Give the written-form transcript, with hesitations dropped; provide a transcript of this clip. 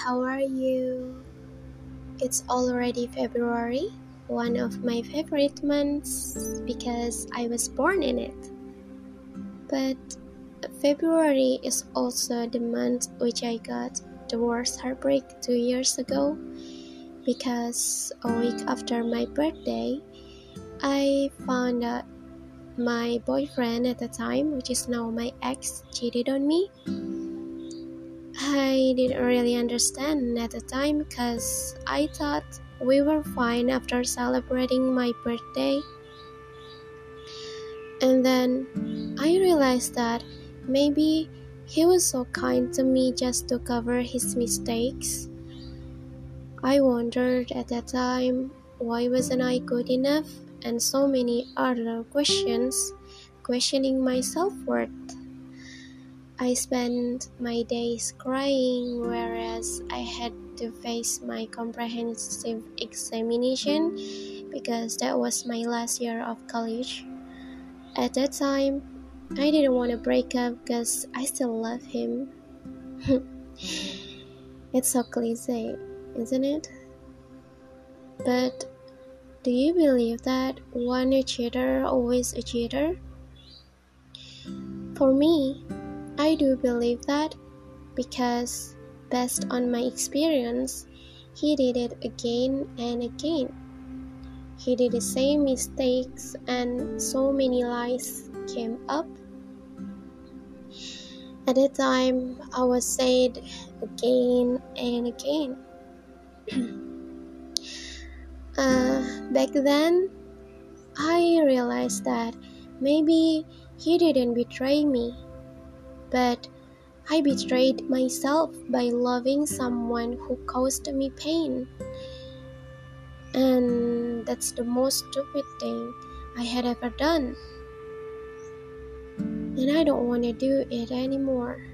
how are you? It's already February, one of my favorite months because I was born in it. But February is also the month which I got the worst heartbreak 2 years ago because a week after my birthday, I found out my boyfriend at the time, which is now my ex, cheated on me. I didn't really understand at the time because I thought we were fine after celebrating my birthday. And then I realized that maybe he was so kind to me just to cover his mistakes. I wondered at that time, why wasn't I good enough? And so many other questions, questioning my self-worth. I spent my days crying, whereas I had to face my comprehensive examination because that was my last year of college. At that time, I didn't want to break up because I still love him. It's so cliche, isn't it? But do you believe that one a cheater, always a cheater? For me, I do believe that because based on my experience, he did it again and again. He did the same mistakes and so many lies came up. At the time, I was said again and again. Back then, I realized that maybe he didn't betray me, but I betrayed myself by loving someone who caused me pain. And that's the most stupid thing I had ever done. And I don't want to do it anymore.